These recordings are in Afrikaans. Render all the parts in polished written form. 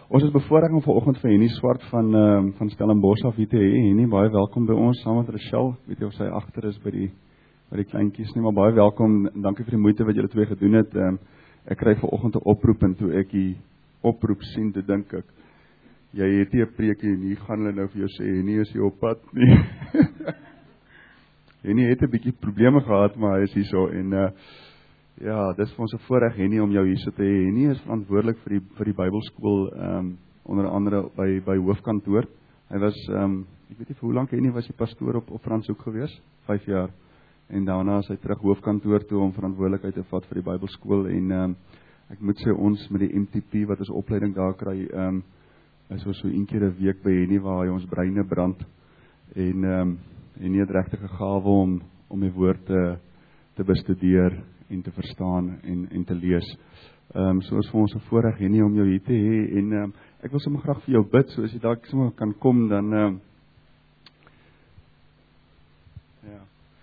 Ons is bevoorreg om vanoggend vir Henny Swart van Stellenbosch af hier te hê. Henny, baie welkom by ons saam met Rochelle. Ek weet nie of sy agter is by die kleintjies nie, maar baie welkom. Dankie vir die moeite wat julle twee gedoen het. Ek kry vanoggend 'n oproep en toe ek die oproep sien, te dink ek, jy het nie 'n preekie en hier gaan hulle nou vir jou sê, Henny is hier op pad nie. Henny het 'n bietjie probleme gehad, maar hy is hier so en ja, dis vir ons 'n voorreg, Henny, om jou hier so te hê. Henny is verantwoordelik vir die Bybelskool, onder andere by hoofkantoor. Hy was, ek weet nie vir hoe lank Henny was die pastoor op Franshoek gewees, 5 jaar. En daarna is hy terug hoofkantoor toe om verantwoordelikheid te vat vir die Bybelskool. En ek moet sê, ons met die MTP wat ons opleiding daar kry, is ons so 1 keer 'n week by Henny waar hy ons breine brand. En Henny het regtig 'n gawe om die woord te bestudeer en te verstaan en te lees. So is vir ons 'n voorreg, Henny, om jou hier te hê. En ek wil sommer graag vir jou bid, so as jy dalk sommer kan kom, dan ja.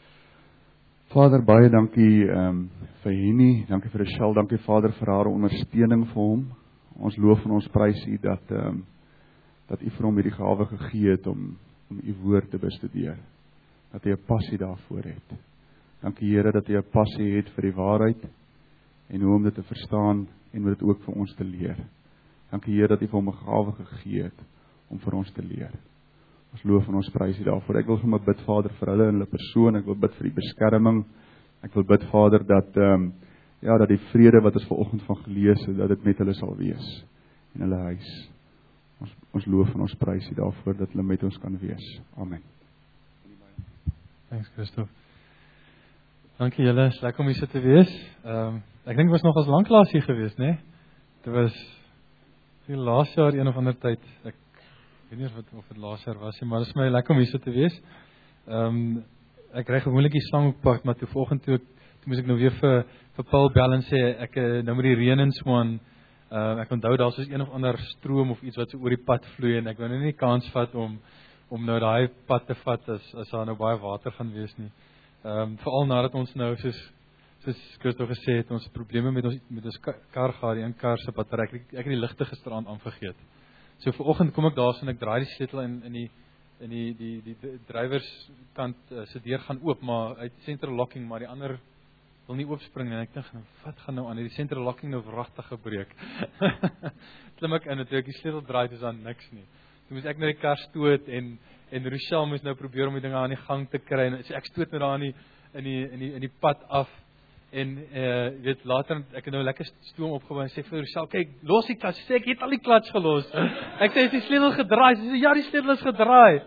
Vader, baie dankie vir Henny, dankie vir Rochelle, dankie Vader vir haar ondersteuning vir hom. Ons loof en ons prys U dat U vir hom hierdie gawe gegee het om U woord te bestudeer. Dat hy 'n passie daarvoor het. Dankie Here dat jy 'n passie het vir die waarheid en hoe om dit te verstaan en hoe dit ook vir ons te leer. Dankie Here dat jy vir hom 'n gawe gegee het om vir ons te leer. Ons loof en ons prys U daarvoor. Ek wil sommer bid, Vader, vir hulle en hulle persoon. Ek wil bid vir die beskerming. Ek wil bid, Vader, dat dat die vrede wat ons vanoggend van gelees het, dat dit met hulle sal wees in hulle huis. Ons loof en ons prys U daarvoor dat hulle met ons kan wees. Amen. Thanks, Christoph. Dankie julle, is lekker om hier so te wees. Ek dink was nog as lanklaas hier gewees, né? Dit was die laas jaar een of ander tyd. Ek weet nie of dit laas jaar was nie, maar dit is my lekker om hier so te wees. Ek ry gewoonlik die Slanghoekpad, maar toe vanoggend toe moes ek nou weer vir Paul bel en sê ek nou met die reën en so aan. Ek onthou daar soos een of ander stroom of iets wat so oor die pad vloei en ek wou nou nie die kans vat om nou daai pad te vat as daar nou baie water gaan wees nie. Veral nadat ons nou soos Christoph gesê het, ons probleme met ons kar gehad, die een kar se battery. Ek het die ligte gisterand aanvergeet. So vanoggend kom ek daar so en ek draai die sleutel in die drywers kant se deur gaan oop, maar uit central locking, maar die ander wil nie oopspring en ek dink, wat gaan nou aan? Die central locking nou wragtig gebreek. Klim ek in en toe ek die sleutel draai, dis dan niks nie. Toe moes ek nou die kar stoot en Rochelle moes nou probeer om die dinge aan die gang te kry en ek stoot nou daar in die pad af en weet later ek het nou lekker stoom opgebou en sê vir Rochelle, kyk, los die klats. Sy sê ek het al die klats gelos. Ek sê is die sleutel gedraai? Sy sê ja, die sleutel is gedraai.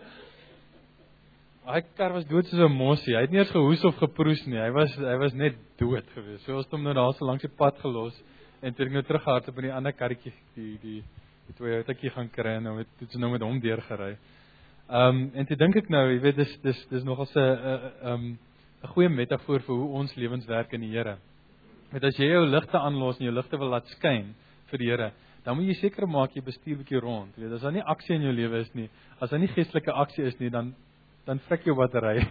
Hy kar was dood soos 'n mossie. Hy het nie eens gehoes of geproes nie. Hy was net dood gewees. So ons het hom nou daar so langs die pad gelos en toe ek nou terughardloop in die ander karretjie die Toyotakie gaan kry en nou het nou met hom deurgery. En toe dink ek nou, jy weet, dis nogals 'n goeie metafoor vir hoe ons lewens werk in die Here. Want as jy jou ligte aanlos en jou ligte wil laat skyn vir die Here, dan moet jy seker maak jy bestuur 'n bietjie rond. Jy weet, as daar nie aksie in jou lewe is nie, as daar nie geestelike aksie is nie, dan vrek jou battery.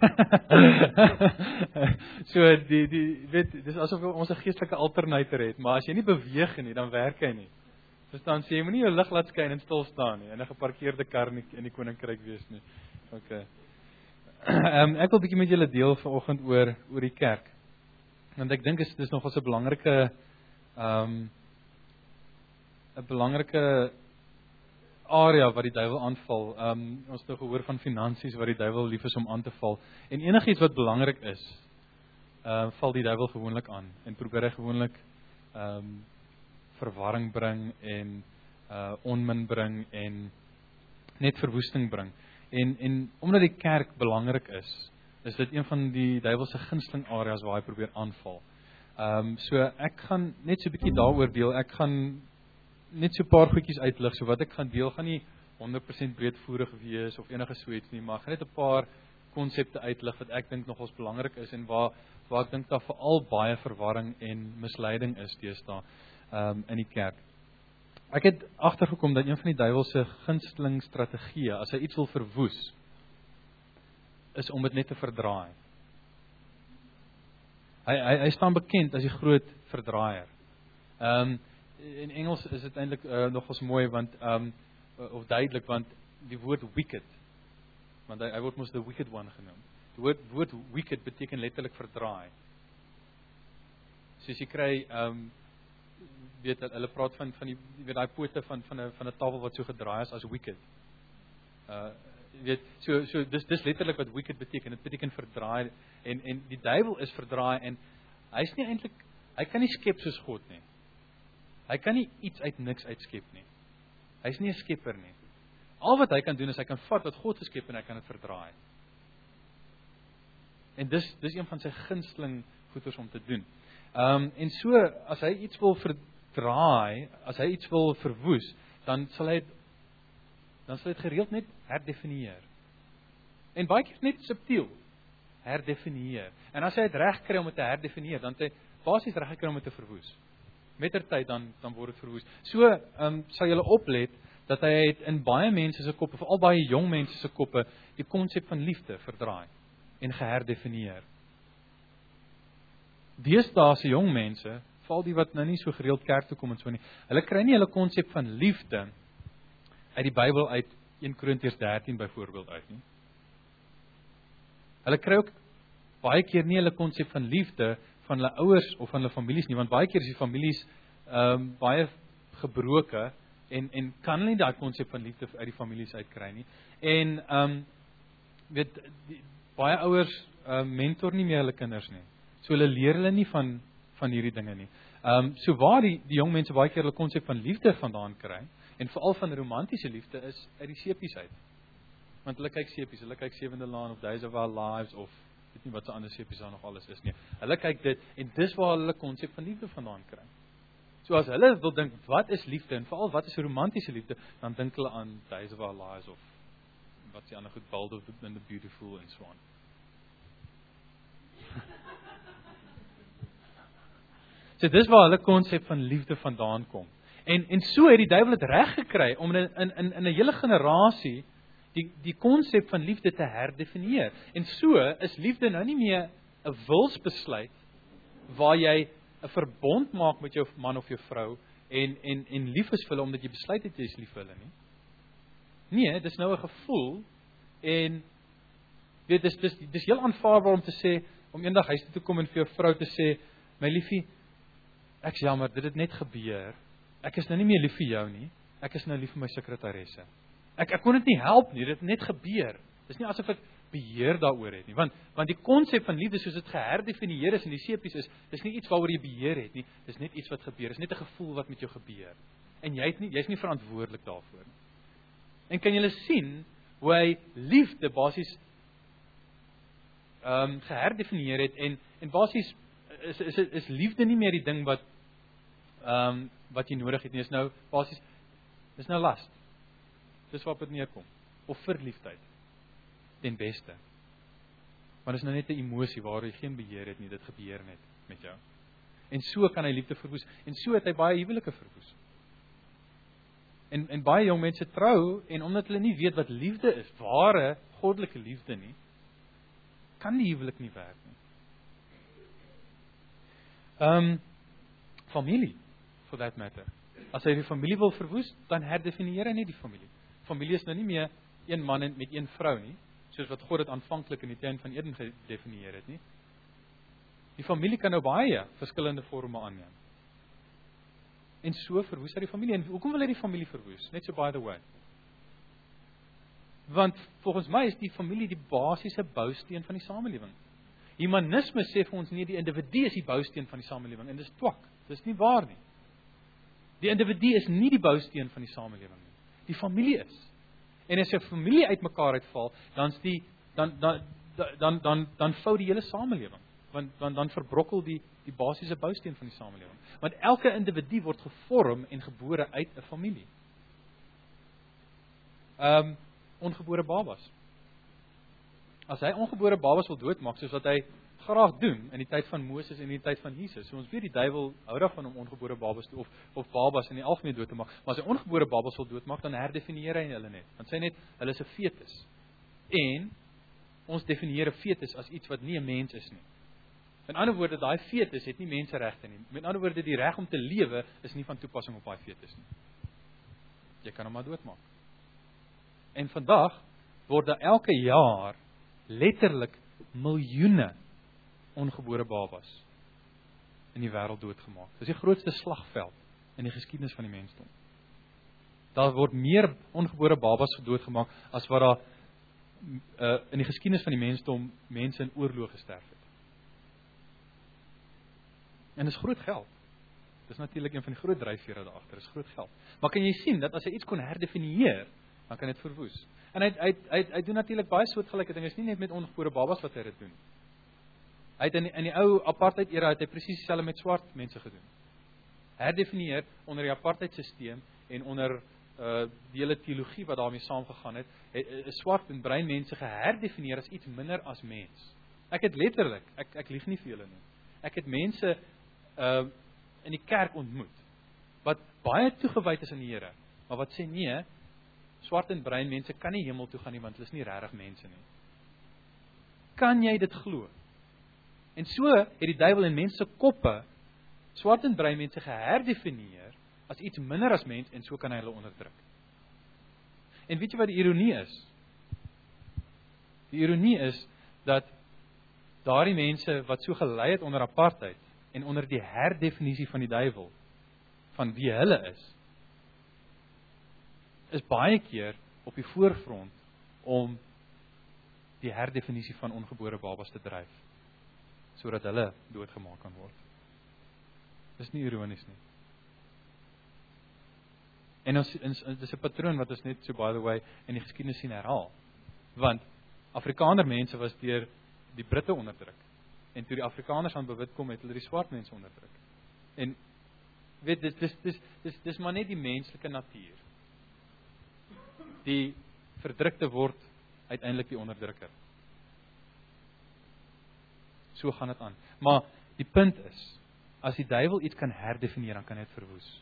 So weet, dis asof ons 'n geestelike alternator het, maar as jy nie beweeg nie, dan werk hy nie. Verstaan, sê jy moenie jou lig laat skyn en stil staan nie, en 'n geparkeerde kar in die koninkryk wees nie. Okay. Ek wil 'n bietjie met julle deel vanoggend oor die kerk. Want ek dink dis nogals 'n belangrike area wat die duiwel aanval. Ons het nou gehoor van finansies wat die duiwel lief is om aan te val. En enigiets wat belangrik is, val die duiwel gewoonlik aan en probeer hy gewoonlik verwarring bring en onmin bring en net verwoesting bring. En omdat die kerk belangrik is dit een van die duiwel se gunsteling areas waar hy probeer aanval. So ek gaan net so 'n bietjie daaroor deel. Ek gaan net so 'n paar goedjies uitlig. So wat ek gaan deel gaan nie 100% breedvoerig wees of enige so iets nie, maar ek gaan net 'n paar konsepte uitlig wat ek dink nogals belangrik is en waar ek dink daar veral baie verwarring en misleiding is deesdae in die kerk. Ek het agtergekom dat een van die duiwel se gunsteling strategieë, as hy iets wil verwoes, is om dit net te verdraai. Hy staan bekend as die groot verdraaier. in Engels is dit eintlik nogals mooi want of duidelik want die woord wicked, want hy word mos the wicked one genoem. Die woord wicked beteken letterlik verdraai. Soos jy kry weet hulle praat van die weet daai pote van 'n tafel wat so gedraai is as wicked. Weet so dis letterlik wat wicked beteken. Dit beteken verdraai en die duiwel is verdraai en hy's nie eintlik hy kan nie skep soos God nie. Hy kan nie iets uit niks uitskep nie. Hy's nie 'n skepper nie. Al wat hy kan doen is hy kan vat wat God geskep en hy kan dit verdraai. En dis een van sy gunsteling goeders om te doen. En so as hy iets wil verdraai, as hy iets wil verwoes, dan sal hy dit gereeld net herdefinieer. En baie keer net subtiel herdefinieer. En as hy dit reg kry om dit te herdefinieer, dan het hy basies reg gekry om dit te verwoes. Mettertyd dan word dit verwoes. So sal julle oplet dat hy het in baie mense se koppe, veral baie jong mense se koppe, die konsep van liefde verdraai en geherdefinieer. Deesdae se jong mense, veral die wat nou nie so gereeld kerk toe kom en so nie, hulle kry nie hulle konsep van liefde uit die Bybel uit 1 Korintiërs 13 byvoorbeeld uit nie. Hulle kry ook baie keer nie hulle konsep van liefde van hulle ouers of van hulle families nie, want baie keer is die families baie gebroke en kan hulle nie daai konsep van liefde uit die families uitkry nie. En weet baie ouers mentor nie meer hulle kinders nie. So hulle leer hulle nie van hierdie dinge nie. So waar die jong mense baie keer hulle konsep van liefde vandaan kry en veral van romantiese liefde is uit die sepies uit. Want hulle kyk sepies, hulle kyk Sewende Laan of Days of Our Lives of weet nie wat se ander sepies daar nog alles is nie. Hulle kyk dit en dis waar hulle konsep van liefde vandaan kry. So as hulle wil dink wat is liefde en veral wat is romantiese liefde, dan dink hulle aan Days of Our Lives of wat se ander goed Bold and the Beautiful en so aan. So dis waar hulle konsep van liefde vandaan kom. En so het die duiwel dit reg gekry om in 'n hele generasie die konsep van liefde te herdefinieer. En so is liefde nou nie meer 'n wilsbesluit waar jy 'n verbond maak met jou man of jou vrou en lief is vir hulle omdat jy besluit het jy is lief vir hulle nie. Nee, dis nou 'n gevoel en weet dis heel aanvaarbaar om te sê om eendag huis toe te kom en vir jou vrou te sê my liefie, ek's jammer, dit het net gebeur. Ek is nou nie meer lief vir jou nie. Ek is nou lief vir my sekretaresse. Ek kon dit nie help nie, dit het net gebeur. Dis nie asof ek beheer daaroor het nie, want die konsep van liefde soos dit geherdefinieer is in die sepies is, dis nie iets waaroor jy beheer het nie, dis net iets wat gebeur, dis net 'n gevoel wat met jou gebeur. En jy's nie verantwoordelik daarvoor nie. En kan julle sien hoe hy liefde basies geherdefinieer het en basies is liefde nie meer die ding wat jy nodig het nie, is nou basies dis nou last. Dis waarop dit neerkom. Of verliefdheid. Ten beste. Want is nou net 'n emosie waar jy geen beheer het nie, dit gebeur net met jou. En so kan hy liefde verwoes en so het hy baie huwelike verwoes. En baie jong mense trou en omdat hulle nie weet wat liefde is, ware goddelike liefde nie, kan die huwelik nie werk nie. Familie, for that matter. As hy die familie wil verwoes, dan herdefinieer hy nie die familie. Familie is nou nie meer een man met een vrou nie, soos wat God dit aanvanklik in die tuin van Eden gedefinieer het nie. Die familie kan nou baie verskillende forme aanneem. En so verwoes hy die familie. En hoekom wil hy die familie verwoes? Net so by the way. Want volgens my is die familie die basiese bousteen van die samelewing. Humanisme sê vir ons nie die individu is die bousteen van die samelewing en dis twak. Dis nie waar nie. Die individu is nie die bousteen van die samelewing nie. Die familie is. En as 'n familie uitmekaar uitval, dan vou die hele samelewing. Want dan verbrokkel die basiese bousteen van die samelewing. Want elke individu word gevorm en gebore uit 'n familie. Ongebore babas. As hy ongebore babas wil doodmaak, soos wat hy graag doen in die tyd van Moses en in die tyd van Jesus. So ons weet die duiwel hou daarvan om ongebore babas of babas in die algemeen dood te maak. Maar as hy ongebore babas wil doodmaak, dan herdefinieer hy hulle net. Dan sê hy net, hulle is 'n fetus. En ons definieer 'n fetus as iets wat nie 'n mens is nie. Met ander woorde, daai fetus het nie menseregte nie. Met ander woorde, die reg om te lewe is nie van toepassing op daai fetus nie. Jy kan hom maar doodmaak. En vandag word daar elke jaar letterlik miljoene ongebore babas in die wêreld doodgemaak. Dis die grootste slagveld in die geskiedenis van die mensdom. Daar word meer ongebore babas doodgemaak as wat daar in die geskiedenis van die mensdom mense in oorlog gesterf het. En dis groot geld. Dis natuurlik een van die groot dryfvere daar agter, is groot geld. Maar kan jy sien dat as hy iets kon herdefinieer, dan kan dit verwoes. En hy doen natuurlik baie soortgelyke dinge, is nie net met ongebore babas wat hy dit doen. Hy het in die ou apartheid era het hy presies dieselfde met swart mense gedoen. Herdefinieer onder die apartheid stelsel en onder die hele teologie wat daarmee saamgegaan het, swart en bruin mense geherdefinieer as iets minder as mens. Ek het letterlik, ek lieg nie vir julle nie. Ek het mense in die kerk ontmoet wat baie toegewyd is aan die Here, maar wat sê nee, swart en bruin mense kan nie hemel toe gaan nie want hulle is nie regtig mense nie. Kan jy dit glo? En so het die duiwel in mense koppe swart en bruin mense geherdefinieer as iets minder as mens en so kan hy hulle onderdruk. En weet jy wat die ironie is? Die ironie is dat daardie mense wat so gelei het onder apartheid en onder die herdefinisie van die duiwel van wie hulle is baie keer op die voorfront om die herdefinisie van ongebore babas te dryf, sodat hulle doodgemaak kan word. Dis nie ironies nie. En dis 'n patroon wat ons net so by the way in die geskiedenis sien herhaal. Want Afrikaner mense was deur die Britte onderdruk. En toe die Afrikaners aan bewit kom, het hulle die swart mense onderdruk. En weet dis maar net die menslike natuur. Die verdrukte word uiteindelik die onderdrukker. So gaan dit aan. Maar die punt is, as die duiwel iets kan herdefinieer, dan kan hy dit verwoes.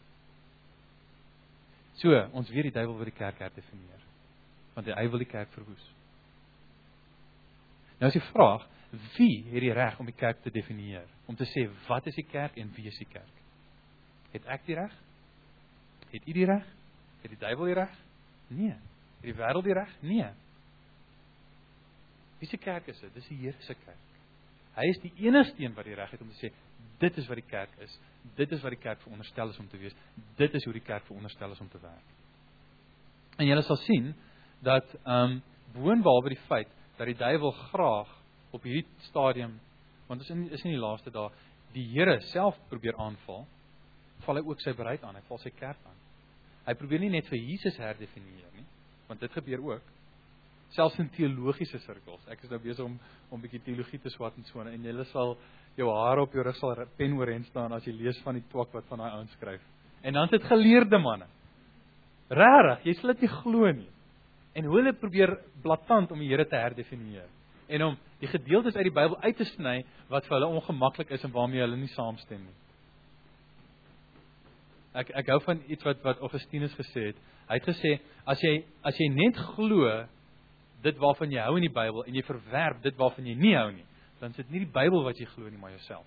So, ons weet die duiwel wil die kerk herdefinieer, want hy wil die kerk verwoes. Nou is die vraag, wie het die reg om die kerk te definieer? Om te sê, wat is die kerk en wie is die kerk? Het ek die reg? Het u die reg? Het die duiwel die reg? Nee. Het die wêreld die reg? Nee. Wie se kerk is dit? Dis die Here se kerk. Hy is die enigste een wat die reg het om te sê, dit is wat die kerk is. Dit is wat die kerk veronderstel is om te wees. Dit is hoe die kerk veronderstel is om te werk. En julle sal sien, dat boonbehalwe die feit, dat die duiwel graag op hierdie stadium, want is in die laaste dae, die Here self probeer aanval, val hy ook sy bruid aan, hy val sy kerk aan. Hy probeer nie net vir Jesus herdefinieer nie, want dit gebeur ook, selfs in teologiese sirkels. Ek is nou besig om 'n bietjie teologie te swat en so, en jy sal jou hare op jou rug sal pen oorheen staan as jy lees van die twak wat van daai ouens skryf. En dan is dit geleerde manne. Regtig, jy sal dit nie glo nie. En hoe hulle probeer blaatant om die Here te herdefinieer en om die gedeeltes uit die Bybel uit te sny wat vir hulle ongemaklik is en waarmee hulle nie saamstem nie. Ek hou van iets wat Augustinus gesê het. Hy het gesê, as jy net glo dit waarvan jy hou in die Bybel en jy verwerp dit waarvan jy nie hou nie, dan is dit nie die Bybel wat jy glo nie, maar jouself.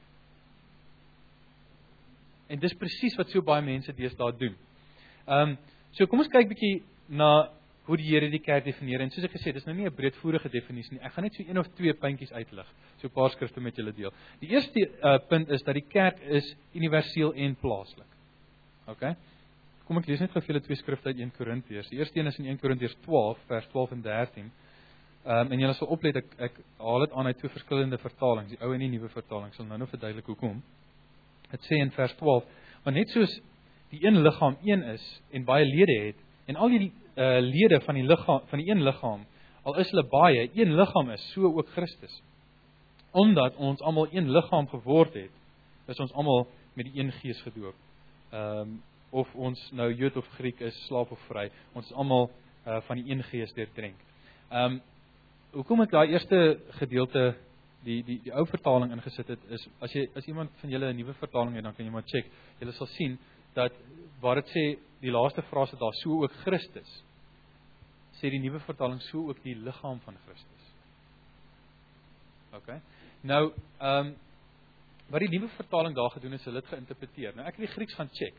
En dis presies wat so baie mense deesdae doen. So kom ons kyk bietjie na hoe die Here die kerk definieer. En soos ek gesê het, dis nou nie 'n breedvoerige definisie nie. Ek gaan net so 1 of 2 puntjies uitlig, so 'n paar skrifte met julle deel. Die eerste punt is dat die kerk is universeel en plaaslik. Okay? Kom ek lees net gou vir julle 2 skrifte uit 1 Korintiërs. Die eerste een is in 1 Korintiërs 12 vers 12 en 13. En julle sal oplet, ek haal dit aan uit 2 verskillende vertalings, die ou en die nuwe vertaling. Ek sal nou verduidelik hoekom. Dit sê in vers 12, want net soos die een liggaam een is en baie lede het, en al die lede van die liggaam, van die een liggaam, al is hulle baie, een liggaam is, so ook Christus. Omdat ons almal een liggaam geword het, is ons almal met die een gees gedoop. Of ons nou Jood of Griek is, slaaf of vry, ons is almal van die een gees deurdrenk. Hoekom ek daai eerste gedeelte, die ou vertaling ingesit het, is, as iemand van julle 'n nuwe vertaling het, dan kan jy maar check, julle sal sien, dat waar dit sê, die laaste frase daar, so ook Christus, sê die nuwe vertaling, so ook die liggaam van Christus. Okay? Nou, wat die nuwe vertaling daar gedoen is, hulle het geïnterpreteer. Nou ek het die Grieks gaan check.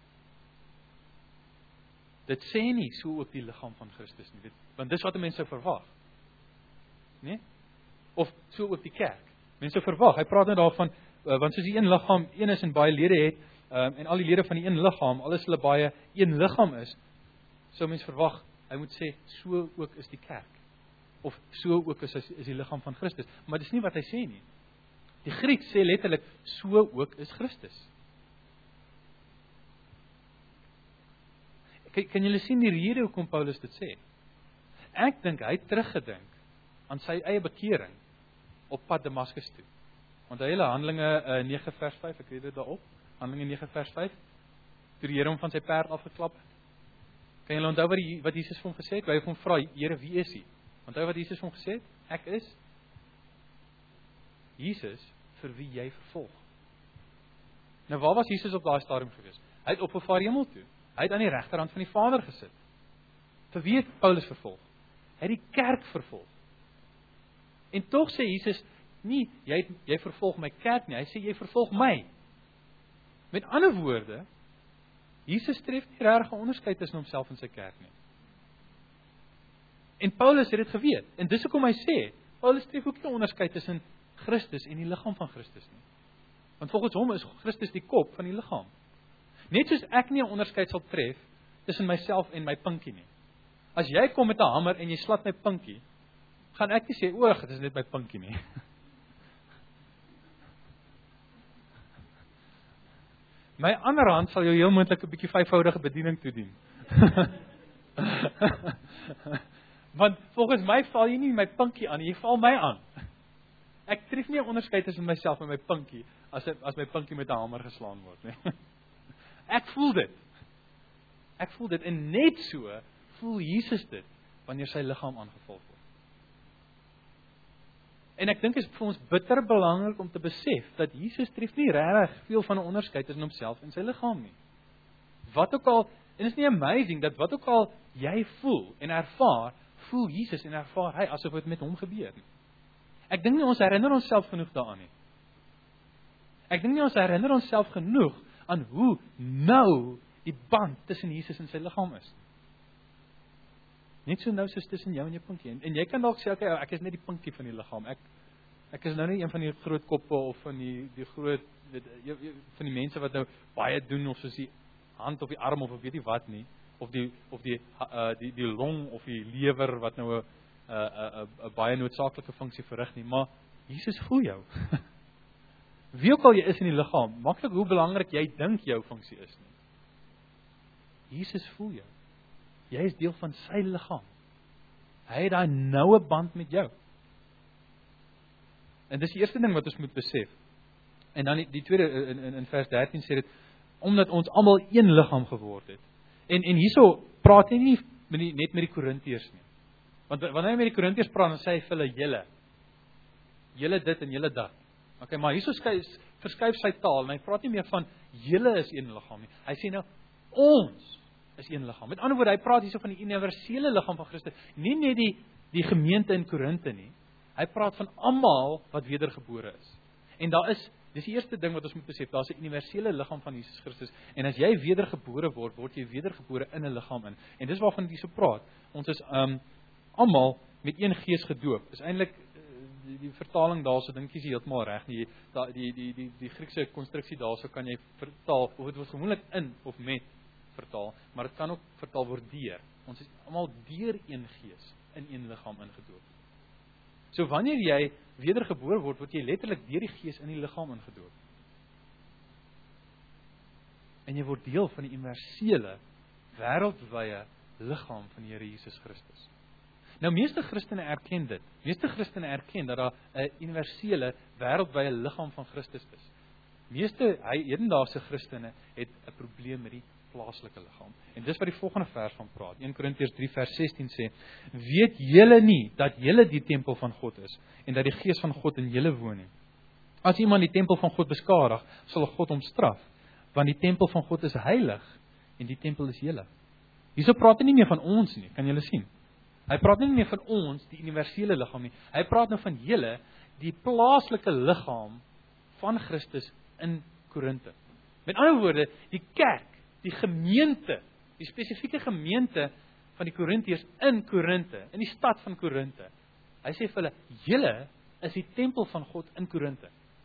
Dit sê nie so ook die liggaam van Christus nie, want dis wat mense verwag. Nee? Of so ook die kerk. Mense verwag, hy praat nou daarvan, want soos die een liggaam een is en baie lede het, en al die lede van die een liggaam, alles hulle baie een liggaam is, sou mens verwag, hy moet sê, so ook is die kerk. Of so ook is die liggaam van Christus. Maar dis nie wat hy sê nie. Die Grieks sê letterlik, so ook is Christus. Kan julle sien die rede hoekom Paulus dit sê? Ek dink hy het teruggedink aan sy eie bekering op pad Damaskus toe. Want hy Handelinge 9 vers 5, ek weet dit daarop, Handelinge 9 vers 5, toe die Here hom van sy perd afgeklap het. Kan julle onthou wat Jesus vir hom gesê het? Hy het hom vra, Here, wie is hy? Onthou wat Jesus vir hom gesê het? Ek is Jesus vir wie jy vervolg. Nou waar was Jesus op daai stadium gewees? Hy het opgevaar hemel toe. Hy het aan die regterhand van die Vader gesit. Vir wie het Paulus vervolg? Hy het die kerk vervolg. En tog sê Jesus, nie, jy vervolg my kerk nie, hy sê, jy vervolg my. Met ander woorde, Jesus tref nie regtig 'n onderskeid tussen homself en sy kerk nie. En Paulus het dit geweet, en dis hoekom hy sê, Paulus tref ook nie 'n onderskeid tussen Christus en die liggaam van Christus nie. Want volgens hom is Christus die kop van die liggaam. Net soos ek nie 'n onderskeid sal tref tussen myself en my pinkie nie. As jy kom met 'n hamer en jy slat my pinkie, gaan ek nie sê, o, dit is net my pinkie nie. My ander hand sal jou heel moontlik 'n bietjie vyfvoudige bediening toedien. Want volgens my val jy nie my pinkie aan, jy val my aan. Ek tref nie 'n onderskeid tussen myself en my pinkie as my pinkie met 'n hamer geslaan word nie. Ek voel dit. Ek voel dit en net so voel Jesus dit wanneer sy liggaam aangeval word. En ek dink dit is vir ons bitter belangrik om te besef dat Jesus tref nie regtig veel van 'n onderskeid tussen homself en sy liggaam nie. Wat ook al, en is nie amazing dat wat ook al jy voel en ervaar, voel Jesus en ervaar hy asof dit met hom gebeur nie. Ek dink nie ons herinner onsself genoeg daaraan nie. Ek dink nie ons herinner onsself genoeg aan hoe nou die band tussen Jesus en sy liggaam is. Net so nou soos tussen jou en jou pinkie. En jy kan dalk sê, okay, ek is net die pinkie van die liggaam. Ek is nou nie een van die groot koppe of van die groot van die mense wat nou baie doen of soos die hand of die arm of weet nie wat nie, of die long of die lewer wat nou 'n baie noodsaaklike funksie verrig nie, maar Jesus voel jou. Wie ook al jy is in die liggaam, maklik hoe belangrik jy dink jou funksie is nie. Jesus voel jou. Jy is deel van sy liggaam. Hy het daai noue band met jou. En dis die eerste ding wat ons moet besef. En dan die tweede in vers 13 sê dit, omdat ons almal een liggaam geword het. En hierso praat hy nie net met die Korintiërs nie. Want wanneer hy met die Korintiërs praat, dan sê hy vir hulle julle dit en julle dat. Okay, maar hierso verskuif sy taal en hy praat nie meer van julle is een liggaam nie. Hy sê nou ons is een liggaam. Met ander woorde, hy praat hierso van die universele liggaam van Christus, nie net die gemeente in Korinthe nie. Hy praat van almal wat wedergebore is. En dis die eerste ding wat ons moet besef, daar's 'n universele liggaam van Jesus Christus. En as jy wedergebore word jy wedergebore in 'n liggaam in. En dis waarvan hy so praat. Ons is almal met een gees gedoop. Is eintlik die vertaling daarso dink ek is heeltemal reg nie. Die Griekse konstruksie daarso kan jy vertaal of dit word gewoonlik in of met vertaal, maar dit kan ook vertaal word deur. Ons is almal deur een gees in een liggaam ingedoop. So wanneer jy wedergebore word jy letterlik deur die gees in die liggaam ingedoop. En jy word deel van die universele wêreldwye liggaam van die Here Jesus Christus. Nou meeste Christene erken dit. Meeste Christene erken dat daar 'n universele wêreldwye liggaam van Christus is. Meeste hedendaagse Christene het 'n probleem met die plaaslike liggaam. En dis wat die volgende vers van praat. 1 Korintiërs 3 vers 16 sê, weet julle nie dat julle die tempel van God is en dat die gees van God in julle woon nie. As iemand die tempel van God beskadig, sal God hom straf, want die tempel van God is heilig en die tempel is julle. Hierso praat hy nie meer van ons nie, kan julle sien? Hy praat nie meer van ons, die universele liggaam nie. Hy praat nou van julle, die plaaslike liggaam van Christus in Korinthe. Met ander woorde, die kerk, die gemeente, die spesifieke gemeente van die Korintiërs in Korinthe, in die stad van Korinthe. Hy sê vir hulle, julle is die tempel van God in Korinthe.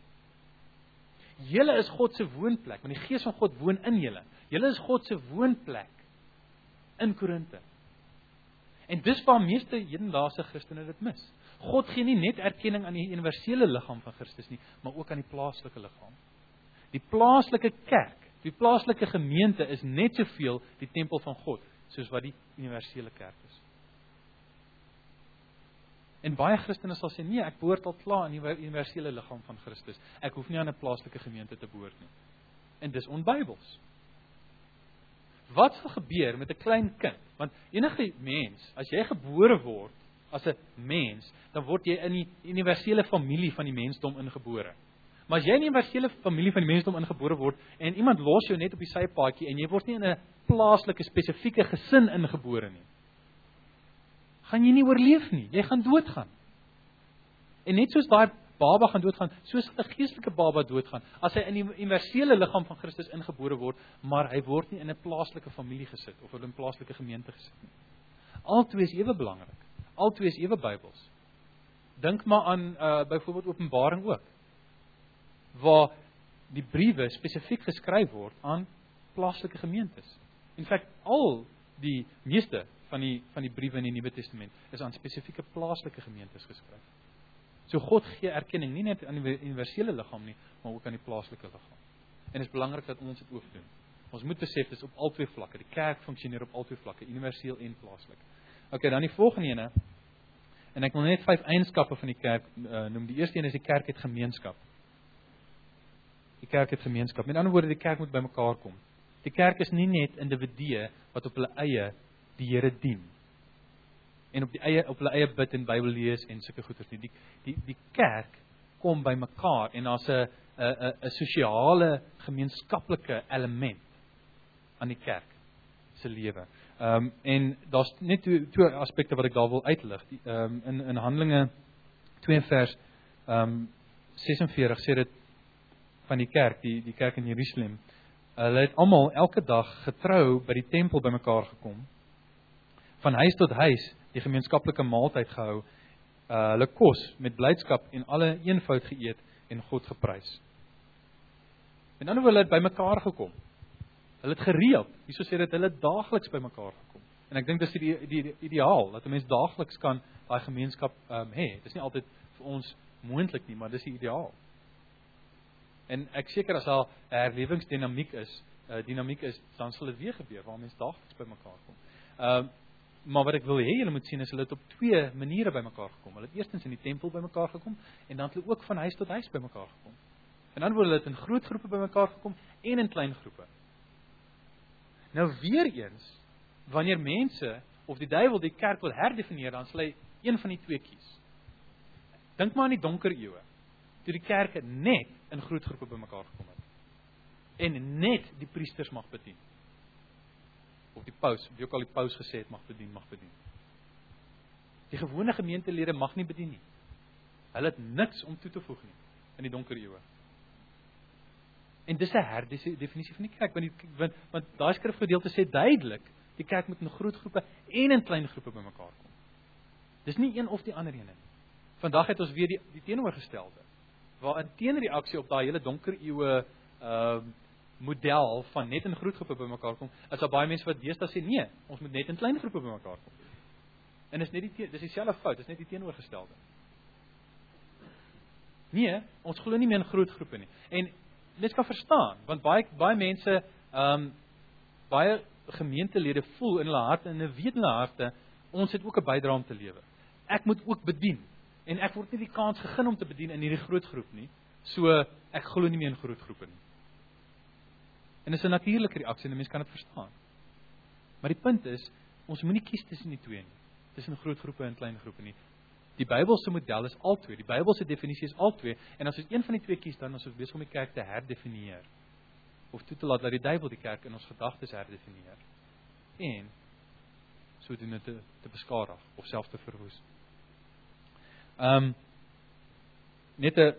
Julle is God se woonplek, want die Gees van God woon in julle. Julle is God se woonplek in Korinthe. En dis waar meeste hedendaagse Christene dit mis. God gee nie net erkenning aan die universele liggaam van Christus nie, maar ook aan die plaaslike liggaam. Die plaaslike kerk, die plaaslike gemeente is net soveel die tempel van God, soos wat die universele kerk is. En baie Christene sal sê, nee, ek behoort al klaar in die universele liggaam van Christus. Ek hoef nie aan 'n plaaslike gemeente te behoort nie. En dis onbybels. Wat sal gebeur met 'n klein kind? Want enige mens, as jy gebore word as 'n mens, dan word jy in die universele familie van die mensdom ingebore. Maar as jy in die universele familie van die mensdom ingebore word en iemand los jou net op die sypaadjie en jy word nie in 'n plaaslike spesifieke gesin ingebore nie, gaan jy nie oorleef nie. Jy gaan doodgaan. En net soos daai baba gaan doodgaan, soos 'n geestelike baba doodgaan, as hy in die universele liggaam van Christus ingebore word, maar hy word nie in 'n plaaslike familie gesit of in 'n plaaslike gemeente gesit nie. Albei is ewe belangrik. Albei is ewe Bybels. Dink maar aan byvoorbeeld Openbaring ook, waar die briewe spesifiek geskryf word aan plaaslike gemeentes. In feite al die meeste van die briewe in die Nuwe Testament is aan spesifieke plaaslike gemeentes geskryf. So God gee erkenning nie net aan die universele liggaam nie, maar ook aan die plaaslike liggaam. En dit is belangrik dat ons dit ook doen. Ons moet besef dis op albei vlakke. Die kerk funksioneer op albei vlakke, universeel en plaaslik. Okay, dan die volgende ene. En ek wil net 5 eienskappe van die kerk noem. Die eerste een is die kerk het gemeenskap. Die kerk het gemeenskap. Met ander woorde, die kerk moet bymekaar kom. Die kerk is nie net individue wat op hulle eie die Here dien. En op hulle eie bid en Bybel lees en sulke goeders nie. Die kerk kom bymekaar en daar's 'n sosiale gemeenskaplike element aan die kerk se lewe. En daar's net twee aspekte wat ek daar wil uitlig. In Handelinge 2 vers 46 sê dit van die kerk, die kerk in Jerusalem. Hulle het almal elke dag getrou by die tempel bymekaar gekom. Van huis tot huis die gemeenskaplike maaltyd gehou. Hulle kos met blydskap en alle eenvoud geëet en God geprys. En dan hulle het bymekaar gekom. Hulle het gereeld, hierso sê dit hulle daagliks bymekaar gekom. En ek dink dis die ideaal dat 'n mens daagliks kan daai gemeenskap hê. Dit is nie altyd vir ons moontlik nie, maar dis die ideaal. En ek seker as daar 'n herlewingsdinamiek is, dan sal dit weer gebeur waar mense daagliks bymekaar kom. Maar wat ek wil hê julle moet sien is hulle het op 2 maniere bymekaar gekom. Hulle het eerstens in die tempel bymekaar gekom en dan het hulle ook van huis tot huis bymekaar gekom. En dan word hulle in groot groepe bymekaar gekom en in klein groepe. Nou weer eens, wanneer mense of die duiwel die kerk wil herdefinieer, dan sal hy een van die 2 kies. Dink maar aan die donker eeue, toe die kerk net in groot groepe bymekaar gekom het. En net die priesters mag bedien. Of die paus, wie ook al die paus gesê het mag bedien. Die gewone gemeentelede mag nie bedien nie. Hulle het niks om toe te voeg nie in die donker eeue. En dis 'n herdefinisie van die kerk, want daai skrifgedeelte sê duidelik, die kerk moet in groot groepe en in klein groepe bymekaar kom. Dis nie een of die ander een nie. Vandag het ons weer die teenoorgestelde, waar in teenreaksie op daai hele donker eeue model van net in groot groepe bymekaar kom, is daar baie mense wat deesdae sê nee, ons moet net in klein groepe bymekaar kom. En dis dieselfde fout, dis net die teenoorgestelde. Nee, ons glo nie meer in groot groepe nie. En mens kan verstaan, want baie mense, baie gemeentelede voel in hulle harte en weet in hulle harte, ons het ook 'n bydrae om te lewer. Ek moet ook bedien. En ek word nie die kans gegee om te bedien in hierdie groot groep nie. So ek glo nie meer in groot groepe nie. En dis 'n natuurlike reaksie en 'n mens kan dit verstaan. Maar die punt is, ons moenie kies tussen die twee nie. Tussen groot groepe en klein groepe nie. Die Bybelse model is albei. Die Bybelse definisie is albei. En as ons een van die twee kies, dan is ons besig om die kerk te herdefinieer. Of toe te laat dat die duiwel die kerk in ons gedagtes herdefinieer. En sodoende te beskadig of self te verwoes. Net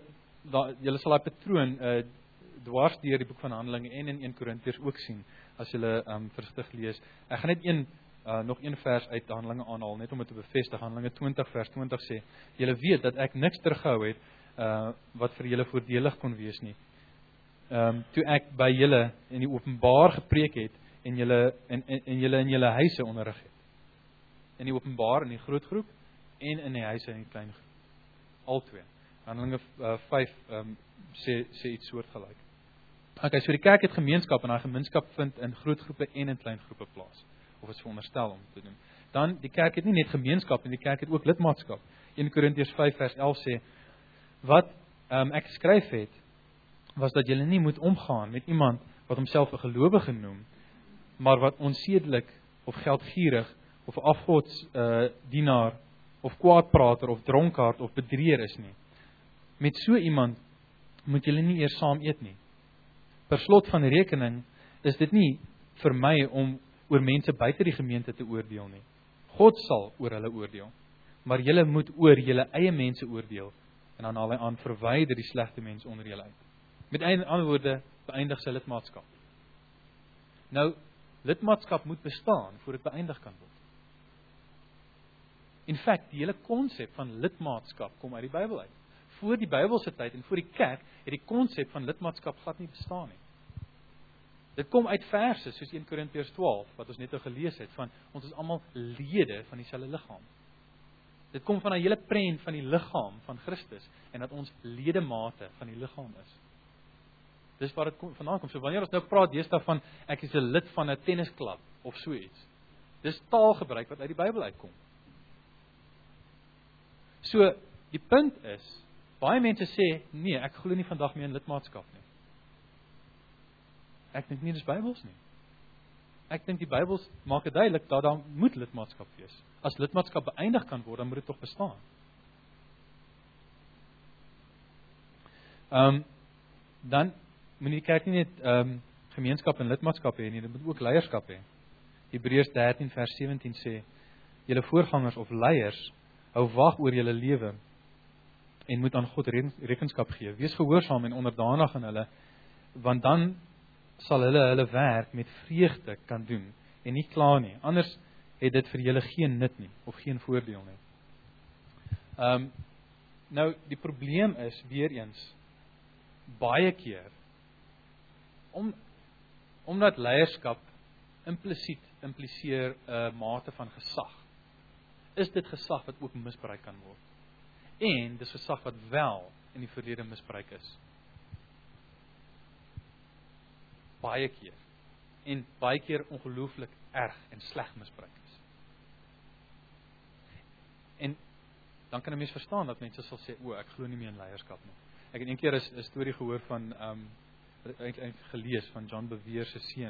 julle sal daai patroon dwars deur die boek van Handelinge en in 1 Korintiërs ook sien as julle versigtig lees. Ek gaan net nog een vers uit Handelinge aanhaal net om dit te bevestig. Handelinge 20 vers 20 sê: "Julle weet dat ek niks teruggehou het wat vir julle voordelig kon wees nie. Toe ek by julle in die openbaar gepreek het en julle in julle huise onderrig het." In die openbaar, in die groot groep en in die huise in die klein groep. Al twee. Handelinge 5 sê iets soortgelyk. Okay, so die kerk het gemeenskap en daai gemeenskap vind in groot groepe en in klein groepe plaas. Of is veronderstel om te doen. Dan, die kerk het nie net gemeenskap en die kerk het ook lidmaatskap. 1 Korintiërs 5 vers 11 sê: "Wat ek geskryf het, was dat julle nie moet omgaan met iemand wat homself 'n gelowige noem, maar wat onsedelik of geldgierig of 'n afgods dienaar of kwaadprater of dronkaard of bedrieër is nie. Met so iemand moet julle nie eers saam eet nie. Per slot van die rekening is dit nie vir my om oor mense buite die gemeente te oordeel nie. God sal oor hulle oordeel, maar julle moet oor julle eie mense oordeel." En dan haal hy aan: "Verwyder die slegte mens onder julle uit." Met ander woorde, beëindig sy lidmaatskap. Nou, lidmaatskap moet bestaan voor dit beëindig kan word. In feite, die hele konsep van lidmaatskap kom uit die Bybel uit. Voor die Bybelse tyd en voor die kerk het die konsep van lidmaatskap glad nie bestaan nie. Dit kom uit verse soos 1 Korintiërs 12 wat ons net nou gelees het van ons is almal lede van dieselfde liggaam. Dit kom van 'n hele prent van die liggaam van Christus en dat ons ledemate van die liggaam is. Dis waar dit vandaan kom. So wanneer ons nou praat deesdae van ek is 'n lid van 'n tennisklub of so iets. Dis taalgebruik wat uit die Bybel uitkom. So die punt is, baie mense sê nee, ek glo nie vandag meer in lidmaatskap nie. Ek dink nie dis Bybels nie. Ek dink die Bybel maak dit duidelik dat daar moet lidmaatskap wees. As lidmaatskap beëindig kan word, dan moet dit tog bestaan. Dan moet die kerk nie net gemeenskap en lidmaatskap hê nie, dit moet ook leierskap hê. Hebreërs 13 vers 17 sê: "Julle voorgangers of leiers, hou wag oor julle lewe en moet aan God rekenskap gee. Wees gehoorsaam en onderdanig aan hulle, want dan sal hulle werk met vreugde kan doen en nie kla nie. Anders het dit vir julle geen nut nie of geen voordeel nie." Nou die probleem is weer eens baie keer omdat leierskap impliseer 'n mate van gesag. Is dit gesag wat ook misbruik kan word? En dis gesag wat wel in die verlede misbruik is. Baie keer. En baie keer ongelooflik erg en sleg misbruik is. En dan kan 'n mens verstaan dat mense sal sê, ek glo nie meer in leierskap nie. Ek het een keer 'n storie gehoor van gelees van John Bevere se seun.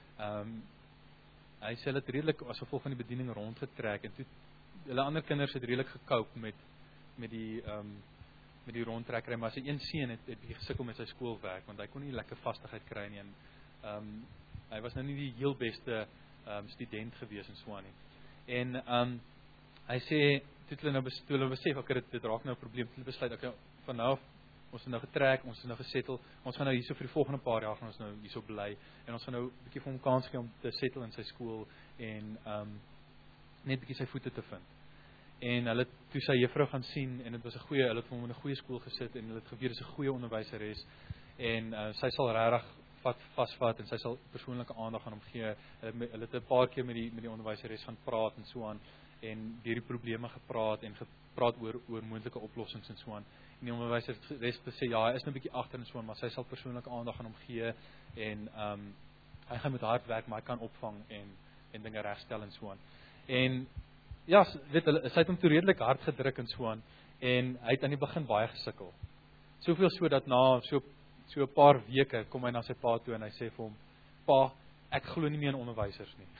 Hy sê hulle het redelik as gevolg van die bediening rondgetrek en toe hulle ander kinders het redelik gekoop met die rondtrekkery, maar sy een seun het bietjie gesukkel met sy skoolwerk want hy kon nie lekker vastigheid kry nie en hy was nou nie die heel beste student gewees en so aan nie. En hy sê toe hulle besef dit raak nou 'n probleem, toe hulle besluit van nou af ons het nou getrek, ons is nou gesettel, ons gaan nou hierso vir die volgende paar jaar gaan ons nou hierso bly en ons gaan nou 'n bietjie vir hom kans gee om te settle in sy skool en net bietjie sy voete te vind. En hulle toe sy juffrou gaan sien en dit was hulle het hom in 'n goeie skool gesit en hulle het geweet dis 'n goeie onderwyseres en sy sal regtig vasvat en sy sal persoonlike aandag aan hom gee. Hulle het 'n paar keer met die onderwyseres gaan praat en so aan en deur die probleme gepraat en gepraat oor moontlike oplossings en so aan. En die onderwyser het gesê ja, hy is nou 'n bietjie agter en so aan, maar sy sal persoonlike aandag aan hom gee en hy gaan met hard werk, maar hy kan opvang en dinge regstel en so aan. En ja, weet hulle, sy het hom toe redelik hard gedruk en so aan en hy het aan die begin baie gesukkel. Soveel so dat na so 'n paar weke kom hy na sy pa toe en hy sê vir hom: "Pa, ek glo nie meer in onderwysers nie."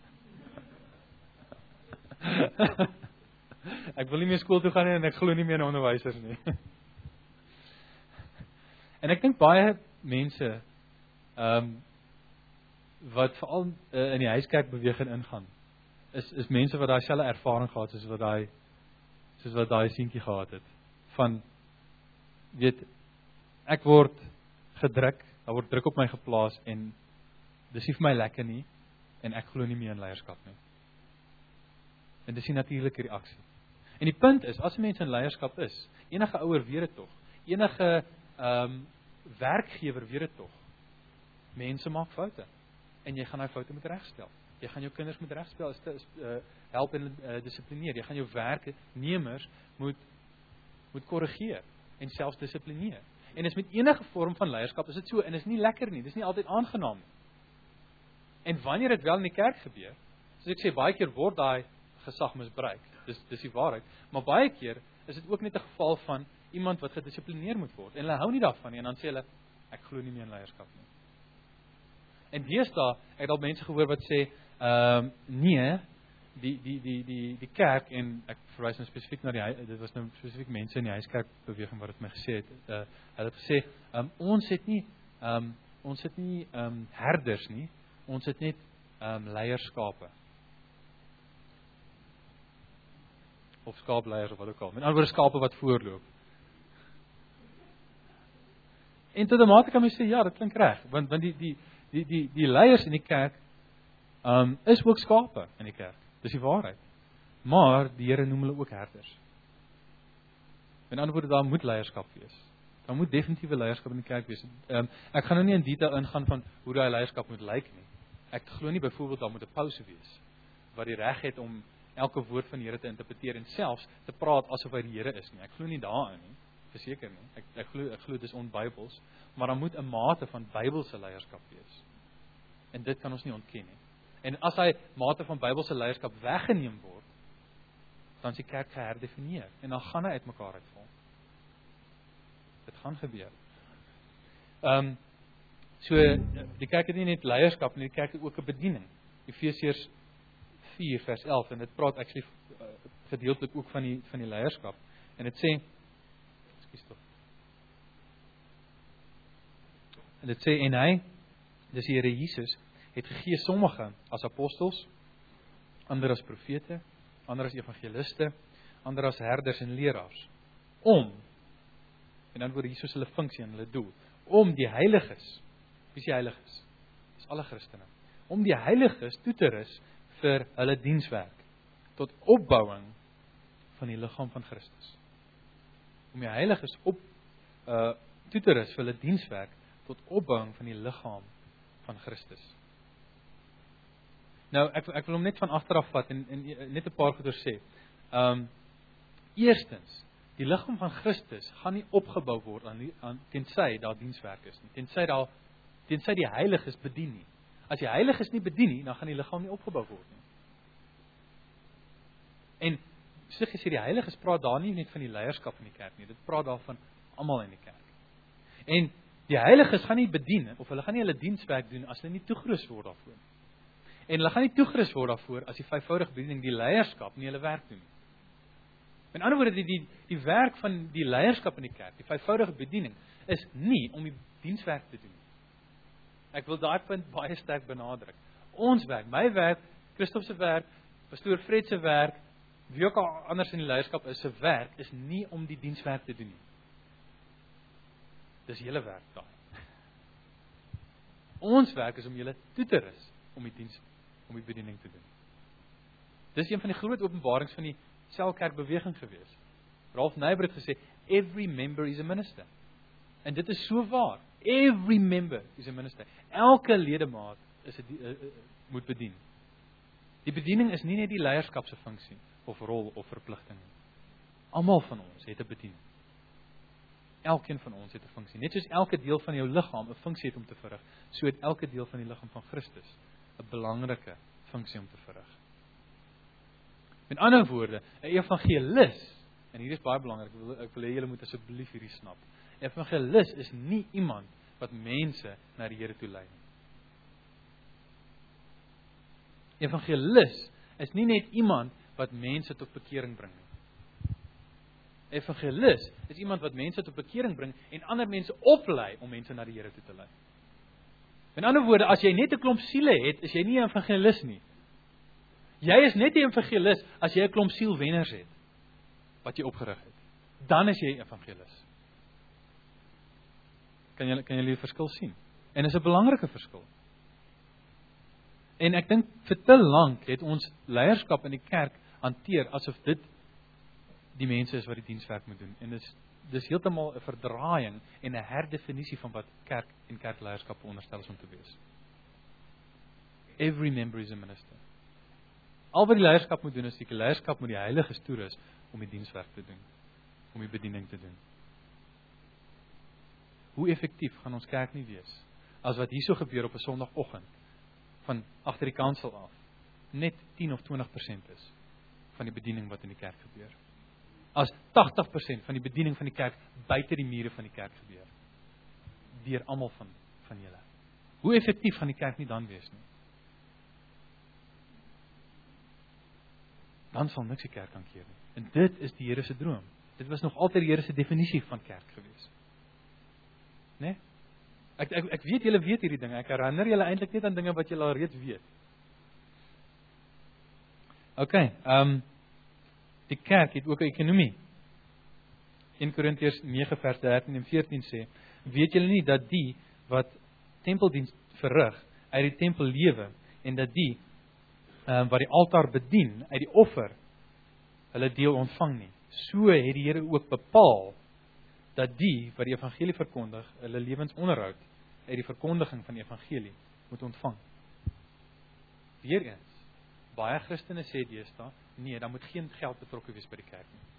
Ek wil nie meer skool toe gaan nie en ek glo nie meer in onderwysers nie. En ek dink baie mense wat veral in die huiskerk beweging ingaan, is mense wat daai selfe ervaring gehad soos wat daai seentjie gehad het. Van weet ek word gedruk, daar word druk op my geplaas en dis nie vir my lekker nie en ek glo nie meer in leierskap nie. En dis die natuurlike reaksie. En die punt is, as 'n mens in leierskap is, enige ouer weet dit tog, enige werkgewer weet dit tog, mense maak foute en jy gaan daai foute moet regstel. Jy gaan jou kinders moet regstel, help en dissiplineer. Jy gaan jou werknemers moet korrigeer en selfs dissiplineer. En is met enige vorm van leierskap is dit so, en is nie lekker nie, dis nie altyd aangenaam nie. En wanneer dit wel in die kerk gebeur, soos ek sê, baie keer word daai gesag misbruik, dis die waarheid, maar baie keer is dit ook net 'n geval van iemand wat gedissiplineer moet word, en hulle hou nie daarvan nie, en dan sê hulle, ek glo nie meer in leierskap nie. En deesdae, ek het al mense gehoor wat sê, nee, die kerk, en ek verwys nou spesifiek na dit was nou spesifiek mense in die huiskerkbeweging wat het my gesê het, hulle het gesê, ons het nie herders nie, ons het net leierskape. Of skaapleiers of wat ook al. Met ander woorde skape wat voorloop. En tot 'n mate kan mens sê, ja, dit klink reg, want die leiers in die kerk is ook skape in die kerk. Dis die waarheid. Maar die Here noem hulle ook herders. Met ander woorde, daar moet leierskap wees. Daar moet definitiewe leierskap in die kerk wees. Ek gaan nou nie in detail ingaan van hoe daai leierskap moet lyk nie. Ek glo nie byvoorbeeld daar moet 'n paus wees wat die reg het om elke woord van die Here te interpreteer en selfs te praat asof hy die Here is nie. Ek glo nie daarin nie, verseker nie. Ek glo dis onbybels, maar daar moet 'n mate van Bybelse leierskap wees. En dit kan ons nie ontken nie. En as hy mate van Bybelse leierskap weggeneem word, dan is die kerk geherdefinieer en dan gaan hy uitmekaar uitval. Dit gaan gebeur. So die kerk het nie net leierskap nie, die kerk het ook 'n bediening. Efesiërs 4 vers 11 en dit praat actually gedeeltelik ook van die leierskap. En dit sê En dit sê en hy, dis die Here Jesus, het gegee sommige as apostels, ander as profete, ander as evangeliste, ander as herders en leraars, en dan word Jesus hulle funksie en hulle doel, om die heiliges, wie is die heiliges? Dis alle Christene, om die heiliges toe te rus vir hulle dienswerk, tot opbouing van die liggaam van Christus. Om die heiliges toe te rus vir hulle dienswerk, tot opbouing van die liggaam van Christus. Nou, ek wil hom net van agteraf vat en net 'n paar goeie sê. Eerstens, die liggaam van Christus gaan nie opgebou word tensy daar dienswerk is nie, tensy die heiliges bedien nie. As die heiliges nie bedien nie, dan gaan die liggaam nie opgebou word nie. En soos gesê, die heiliges praat daar nie net van die leierskap in die kerk nie, dit praat daar van almal in die kerk. En die heiliges gaan nie bedien, of hulle gaan nie hulle dienswerk doen as hulle nie toegerus word daarvoor. En hulle gaan nie toegerus word daarvoor as die vyfvoudige bediening, die leierskap, nie hulle werk doen. Met ander woorde, die werk van die leierskap in die kerk, die vyfvoudige bediening, is nie om die dienswerk te doen. Ek wil daai punt baie sterk benadruk. Ons werk, my werk, Christof se werk, pastoor Fred se werk, wie ook al anders in die leierskap is, se werk is nie om die dienswerk te doen nie. Dis julle werk daar. Ons werk is om julle toe te rus om die bediening te doen. Dis een van die groot openbarings van die selkerkbeweging gewees. Ralph Nyber het gesê, every member is a minister. En dit is so waar. Every member is a minister. Elke ledemaat moet bedien. Die bediening is nie net die leierskapse funksie, of rol, of verpligting. Almal van ons het 'n bediening. Elkeen van ons het 'n funksie. Net soos elke deel van jou liggaam 'n funksie het om te verrig, so het elke deel van die liggaam van Christus 'n belangrike funksie om te verrig. Met ander woorde, 'n evangelis, en hier is baie belangrik, ek wil hê julle moet asseblief hierdie snap. 'n Evangelis is nie iemand wat mense na die Here toe lei nie. Evangelis is nie net iemand wat mense tot bekering bring nie. Evangelis is iemand wat mense tot bekering bring en ander mense oplei om mense na die Here toe te lei. In ander woorde, as jy net 'n klomp siele het, is jy nie 'n evangelis nie. Jy is net 'n evangelis as jy 'n klomp sielwenners het wat jy opgerig het. Dan is jy 'n evangelis. Kan julle die verskil sien? En is 'n belangrike verskil. En ek dink vir te lank het ons leierskap in die kerk hanteer asof dit die mense is wat die dienswerk moet doen. En dis heeltemal 'n verdraaiing en 'n herdefinisie van wat kerk en kerkleierskap veronderstel is om te wees. Every member is a minister. Al wat die leierskap moet doen is die leierskap moet die heiliges toerus om die dienswerk te doen, om die bediening te doen. Hoe effektief gaan ons kerk nie wees as wat hierso gebeur op 'n Sondagoggend van agter die kansel af net 10 of 20% is van die bediening wat in die kerk gebeur. As 80% van die bediening van die kerk buite die mure van die kerk gebeur. Deur almal van julle. Hoe effektief gaan die kerk nie dan wees nie? Dan sal niks die kerk kan keer nie. En dit is die Here se droom. Dit was nog altyd die Here se definisie van kerk gewees. Né? Ek weet julle weet hierdie dinge. Ek herinner julle eintlik net aan dinge wat julle al reeds weet. Okay, die kerk het ook 'n ekonomie. 1 Korintiërs 9 vers 13 en 14 sê, weet julle nie dat die wat tempeldiens verrig uit die tempel lewe en dat die wat die altaar bedien uit die offer hulle deel ontvang nie. So het die Here ook bepaal dat die wat die evangelie verkondig, hulle lewensonderhoud uit die verkondiging van die evangelie moet ontvang. Weereens, baie Christene sê deesdae, nee, daar moet geen geld betrokke wees by die kerk nie.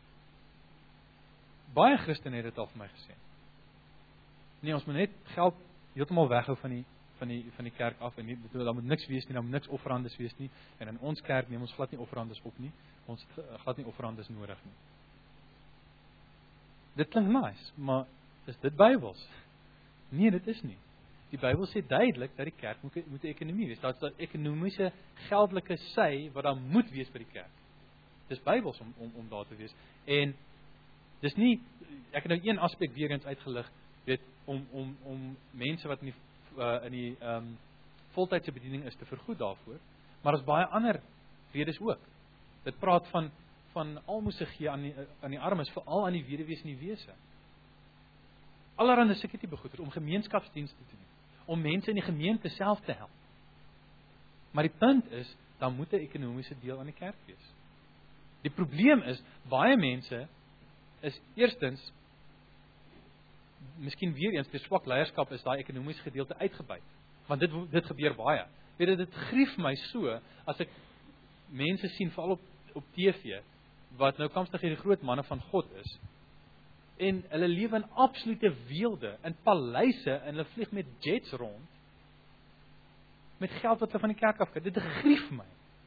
Baie Christene het dit al vir my gesê. Nee, ons moet net geld heeltemal weghou van die kerk af en nie, daar moet niks wees nie, daar moet niks offerandes wees nie. En in ons kerk neem ons glad nie offerandes op nie. Ons het glad nie offerandes nodig nie. Dit klink nice, maar is dit Bybels? Nee, dit is nie. Die Bybel sê duidelik dat die kerk moet 'n ekonomie wees. Daar's 'n ekonomiese geldelike sy wat daar moet wees by die kerk. Dis Bybels om daar te wees. En dis nie, ek het nou een aspek weer eens uitgelig, weet om mense wat in die voltydse bediening is te vergoed daarvoor, maar daar's baie ander redes ook. Dit praat van almoses gee aan die armes, veral aan die weduwees en die wese. Allerhande sulke tipe goeder om gemeenskapsdienste te doen, om mense in die gemeente self te help. Maar die punt is, dan moet 'n ekonomiese deel aan die kerk wees. Die probleem is, baie mense is eerstens, miskien weer eens, die swak leierskap is daai ekonomiese gedeelte uitgebuit. Want dit gebeur baie. Weet jy, dit grief my so, as ek mense sien, veral op TV, wat nou kamstig hierdie groot manne van God is, en hulle lewe in absolute weelde, in paleise, en hulle vlieg met jets rond, met geld wat hulle van die kerk af kry. Dit grief my.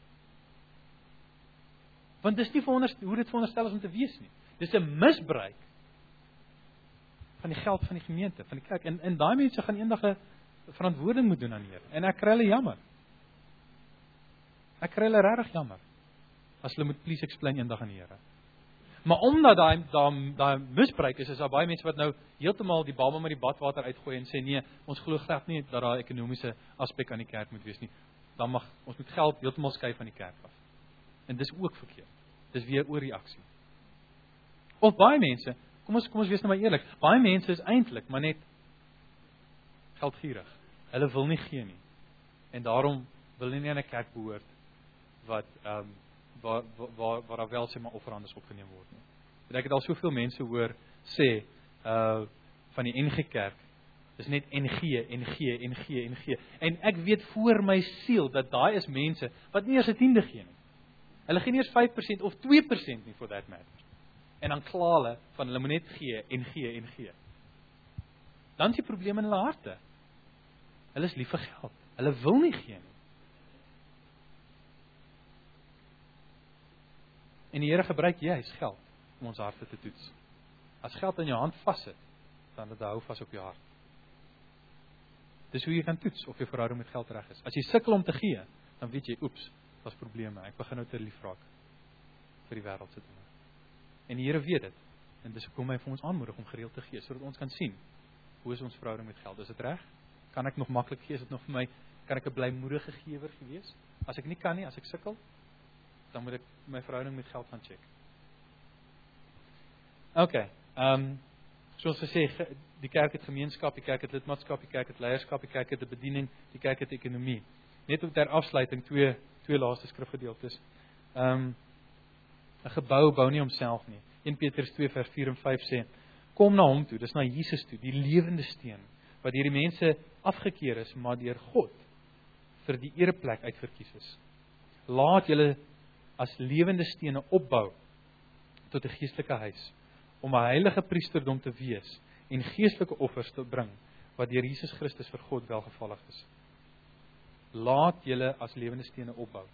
Want dis nie hoe dit veronderstel is om te wees nie. Dis 'n misbruik van die geld van die gemeente, van die kerk. En daai mense gaan eendag 'n verantwoording moet doen aan die Here. En ek kry hulle jammer. Ek kry hulle regtig jammer. As hulle moet please explain eendag aan die Here. Maar omdat daai misbruik is daar baie mense wat nou heeltemal die baba met die badwater uitgooi en sê nee, ons glo glad nie dat daar 'n ekonomiese aspek aan die kerk moet wees nie. Ons moet geld heeltemal skei van die kerk af. En dis ook verkeerd. Dis weer oorreaksie. Of baie mense, kom ons wees nou maar eerlik, baie mense is eintlik maar net geldgierig. Hulle wil nie gee nie. En daarom wil hulle nie aan 'n kerk behoort wat waar daar wel sê maar offerandes opgeneem word nie. En ek het al soveel mense hoor sê van die NG Kerk, dis net NG. En ek weet voor my siel dat daai is mense wat nie eers 'n tiende gee nie. Hulle gee nie eers 5% of 2% nie for that matter. En dan kla hulle van hulle moet net gee en gee. Dan is die probleem in hulle harte. Hulle is lief vir geld. Hulle wil nie gee nie. En die Here gebruik juis geld om ons harte te toets. As geld in jou hand vassit, dan dit hou vas op jou hart. Dis hoe jy kan toets of jou verhouding met geld reg is. As jy sukkel om te gee, dan weet jy, oeps, daar's probleme. Ek begin nou te lief raak vir die wêreldse dinge. En die Here weet dit. En dis hoekom hy vir ons aanmoedig om gereeld te gee, sodat ons kan sien hoe is ons verhouding met geld. Is dit reg? Kan ek nog maklik gee? Is dit nog vir my, kan ek 'n blymoedige gewer gewees? As ek nie kan nie, as ek sukkel, dan moet ek my verhouding met geld gaan check. Okay. Soos gesê, die kerk het gemeenskap, die kerk het lidmaatskap, die kerk het leierskap, die kerk het 'n bediening, die kerk het ekonomie. Net op ter afsluiting twee laaste skrifgedeeltes. 'n Gebou bou nie homself nie. 1 Petrus 2 vers 4 en 5 sê: Kom na hom toe, dis na Jesus toe, die lewende steen, wat deur die mense afgekeer is, maar deur God vir die ereplek uitverkies is. Laat julle as lewende stene opbou tot 'n geestelike huis, om 'n heilige priesterdom te wees en geestelike offers te bring, wat deur Jesus Christus vir God welgevallig is. Laat julle as lewende stene opbou.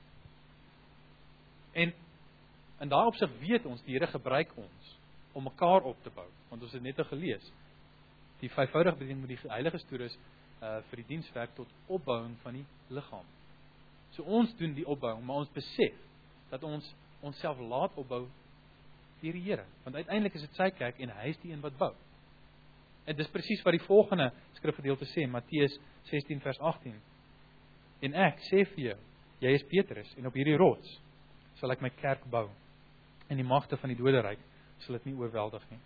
En in daai opsig weet ons, die Here gebruik ons om mekaar op te bou, want ons het net gelees, die vyfvoudige bediening moet die heilige stoer is vir die dienswerk tot opbouing van die liggaam. So ons doen die opbouing, maar ons besef dat ons onsself laat opbou deur die Here, want uiteindelik is dit sy kerk en hy is die een wat bou. En dis presies wat die volgende skrifgedeelte sê, Matteus 16 vers 18. En ek sê vir jou, jy is Petrus, en op hierdie rots sal ek my kerk bou, en die magte van die doderyk sal dit nie oorweldig nie.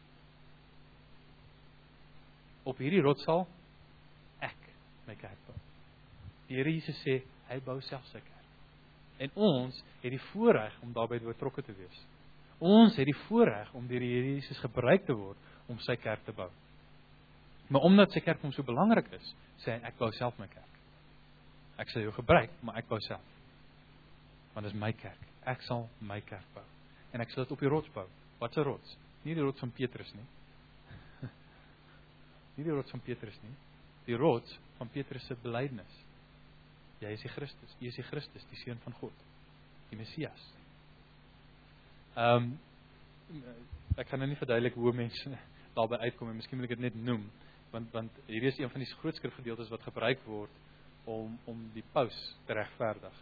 Op hierdie rots sal ek my kerk bou. Die Here Jesus sê, hy bou self sy kerk. En ons het die voorreg om daarbey betrokke te wees. Ons het die voorreg om deur die Here Jesus gebruik te word om sy kerk te bou. Maar omdat sy kerk vir hom so belangrik is, sê hy, ek bou self my kerk. Ek sal jou gebruik, maar ek bou self. Want dit is my kerk. Ek sal my kerk bou. En ek sal dit op die rots bou. Wat 'n rots? Nie die rots van Petrus nie. Nie die rots van Petrus nie. Die rots van Petrus se belydenis. Jy is die Christus. Jy is die Christus, die seun van God. Die Messias. Ek kan nou nie verduidelik hoe mense daarby uitkom en miskien moet ek dit net noem, want hier is een van die groot skrifgedeeltes wat gebruik word om die paus te regverdig.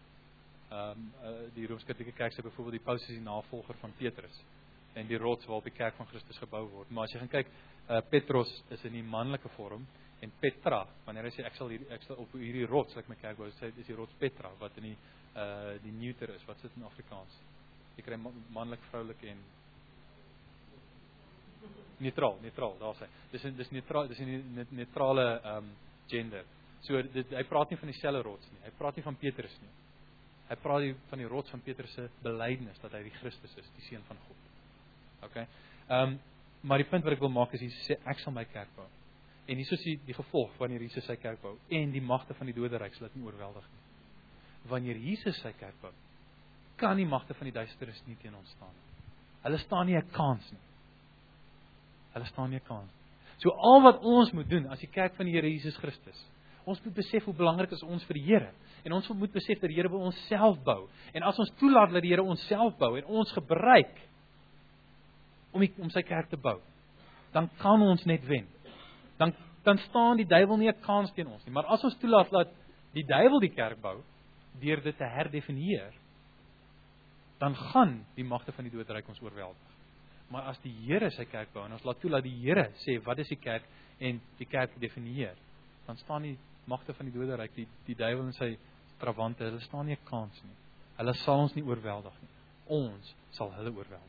Die Rooms-Katolieke Kerk sê byvoorbeeld die paus is die navolger van Petrus en die rots waarop die kerk van Christus gebou word. Maar as jy gaan kyk, Petros is in die manlike vorm en Petra, wanneer hy sê ek sal op hierdie rots ek my kerk bou, sê is die rots Petra wat in die neuter is. Wat is dit in Afrikaans? Jy kry manlik, vroulik en neutraal, daar sê. Dis neutraal, dis 'n neutrale gender. So hy praat nie van dieselfde rots nie. Hy praat nie van Petrus nie. Hy praat van die rots van Petrus se belydenis dat hy die Christus is, die seun van God. Okay? Maar die punt wat ek wil maak is Jesus sê ek sal my kerk bou. En hier is die gevolg wanneer Jesus sy kerk bou en die magte van die doderyk sal dit nie oorweldig nie. Wanneer Jesus sy kerk bou, kan die magte van die duisternis nie teen ons staan. Hulle staan nie 'n kans nie. Hulle staan nie 'n kans nie. So al wat ons moet doen as die kerk van die Here Jesus Christus, ons moet besef hoe belangrik is ons vir die Here. En ons moet besef dat die Here wil ons self bou. En as ons toelaat dat die Here ons self bou en ons gebruik om sy kerk te bou, dan kan ons net wen. Dan staan die duiwel nie 'n kans teen ons nie. Maar as ons toelaat dat die duiwel die kerk bou deur dit te herdefinieer, dan gaan die magte van die doderyk ons oorweldig. Maar as die Here sy kerk bou en ons laat toe dat die Here sê wat is die kerk en die kerk definieer, dan staan die magte van die doderyk, die duiwel en sy trawante, hulle staan nie 'n kans nie. Hulle sal ons nie oorweldig nie. Ons sal hulle oorweldig.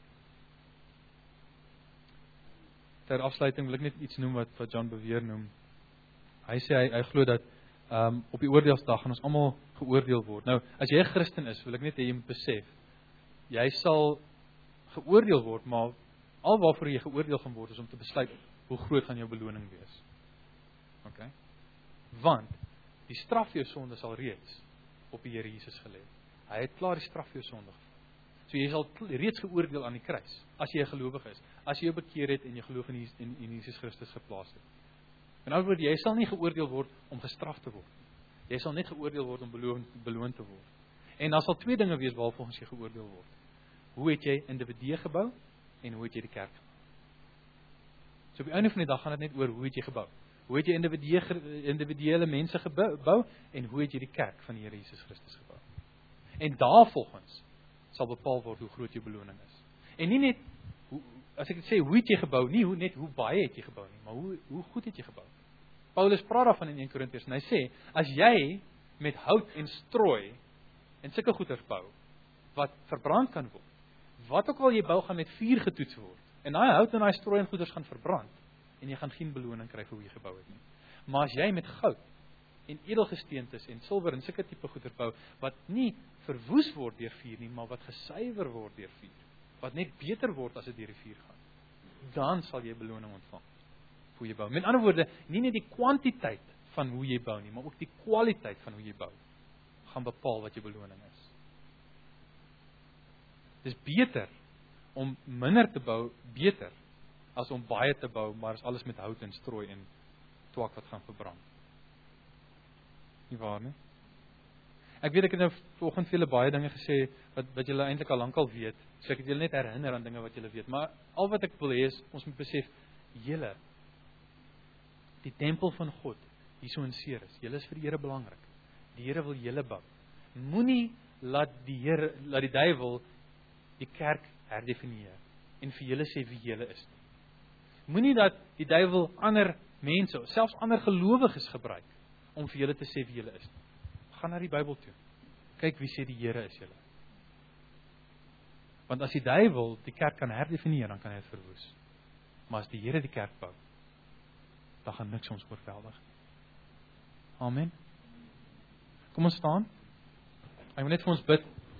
Ter afsluiting wil ek net iets noem wat John Bevere noem. Hy sê hy glo dat op die oordeelsdag gaan ons almal geoordeel word. Nou, as jy 'n Christen is, wil ek net hê jy moet besef, jy sal geoordeel word, maar al waarvoor jy geoordeel gaan word is om te besluit hoe groot gaan jou beloning wees. Okay? Want die straf vir jou sonde sal reeds op die Here Jesus gelê. Hy het klaar die straf vir jou sonde gevat. So jy sal reeds geoordeel aan die kruis, as jy 'n gelowige is, as jy jou bekeer het en jy geloof in Jesus Christus geplaas het. In ander woorde, jy sal nie geoordeel word om gestraf te word. Jy sal net geoordeel word om beloon te word. En daar sal twee dinge wees waarvolgens jy geoordeel word. Hoe het jy individue gebou en hoe het jy die kerk gebou? So op die einde van die dag gaan dit net oor hoe het jy gebou? Hoe het jy individuele mense gebou en hoe het jy die kerk van die Here Jesus Christus gebou? En daarvolgens sal bepaal word hoe groot jou beloning is. En nie net as ek dit sê hoe het jy gebou, nie net hoe baie het jy gebou nie, maar hoe goed het jy gebou? Paulus praat daarvan in 1 Korintiërs en hy sê as jy met hout en strooi en sulke goeders bou wat verbrand kan word, wat ook al jy bou gaan met vuur getoets word En daai hout en daai strooi en goeders gaan verbrand en jy gaan geen beloning kry vir hoe jy gebou het nie. Maar as jy met goud en edelgesteentes en silwer en sulke tipe goeder bou wat nie verwoes word deur vuur nie, maar wat gesuiwer word deur vuur, wat net beter word as dit deur die vuur gaan, dan sal jy beloning ontvang vir hoe jy bou. Met ander woorde, nie net die kwantiteit van hoe jy bou nie, maar ook die kwaliteit van hoe jy bou, gaan bepaal wat jou beloning is. Dis beter om minder te bou, beter, as om baie te bou, maar is alles met hout en strooi en twak wat gaan verbrand. Nie waar nie? Ek weet ek het nou vanoggend vir julle baie dinge gesê, wat julle eintlik al lankal weet, so ek het julle net herinner aan dinge wat julle weet, maar al wat ek wil hê is, ons moet besef, julle, die tempel van God, hier so in Ceres, julle is vir die Here belangrik, die Here wil julle bou, moenie laat die duiwel die kerk herdefinieer, en vir julle sê wie julle is nie. Moenie dat die duiwel ander mense, selfs ander gelowiges gebruik, om vir julle te sê wie julle is nie. Gaan na die Bybel toe. Kyk wie sê die Here is julle. Want as die duiwel die kerk kan herdefinieer, dan kan hy dit verwoes. Maar as die Here die kerk bou, dan gaan niks ons oorweldig. Amen. Kom ons staan. Ek wil net vir ons bid.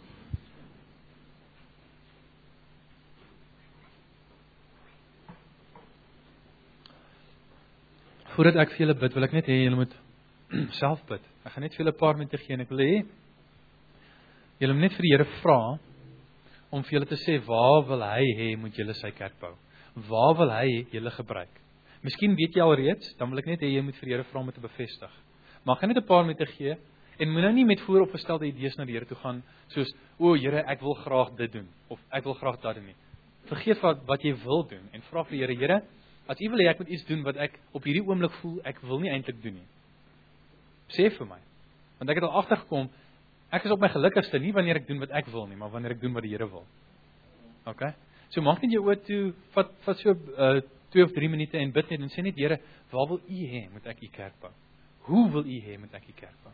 Voordat ek vir julle bid, wil ek net hê julle moet self bid. Ek gaan net vir julle 'n paar minute gee en ek wil hê julle moet net vir die Here vra om vir julle te sê waar wil hy hê moet julle sy kerk bou? Waar wil hy julle gebruik? Miskien weet jy al reeds, dan wil ek net hê jy moet vir die Here vra om dit te bevestig. Maar ek gaan net 'n paar minute gee en moet nou nie met vooropgestelde idees na die Here toe gaan soos, o Here, ek wil graag dit doen of ek wil graag dat doen nie. Vergeet wat jy wil doen en vra vir die Here, Here, as U wil hê ek moet iets doen wat ek op hierdie oomblik voel ek wil nie eintlik doen nie. Sê vir my. Want ek het al agtergekom, ek is op my gelukkigste nie wanneer ek doen wat ek wil nie, maar wanneer ek doen wat die Here wil. Okay? So maak net jou oë toe, vat so 2 of 3 minute en bid net en sê net, Here, waar wil U hê moet ek U kerk bou? Hoe wil U hê moet ek U kerk bou?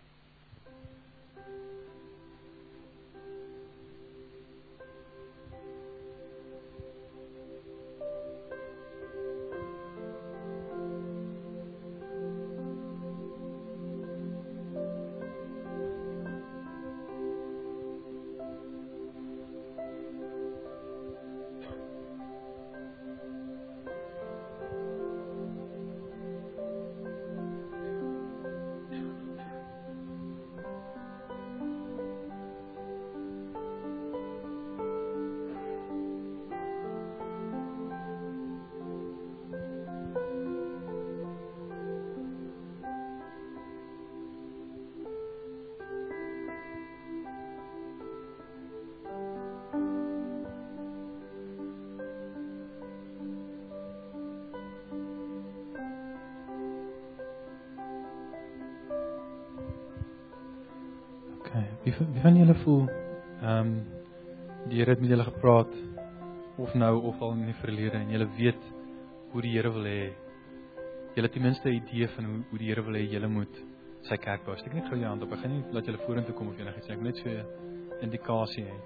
Wie van julle voel, die Here het met julle gepraat, of nou, of al in die verlede, en julle weet hoe die Here wil hê, julle het ten minste 'n idee van hoe die Here wil hê julle moet sy kerk bou. Steek net gou jou hand op, ek gaan nie laat julle vorentoe kom of enigiets, ek net so 'n indikasie hê.